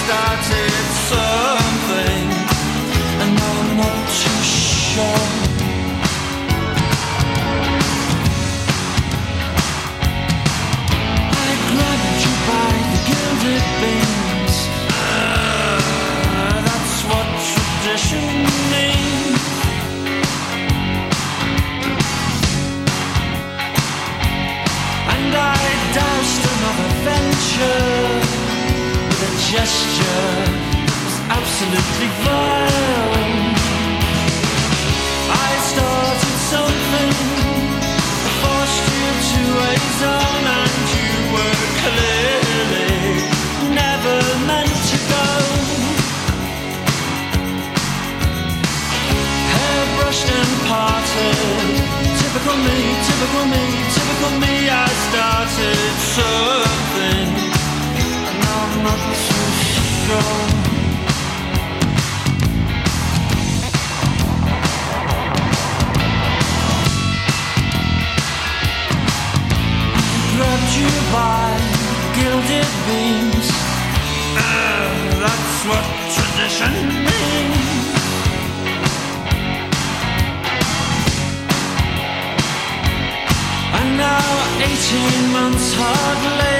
started something, and I'm not too sure. I grabbed you by the gilded beams. That's what tradition means. And I doused another venture with a gesture that was absolutely vile. I started something, forced you to a zone, and you were clearly never meant to go. Hairbrushed and parted, typical me, typical me, typical me. I started something, and I'm not too sure. Grabbed you by gilded beams. That's what tradition means. And now 18 months hard labor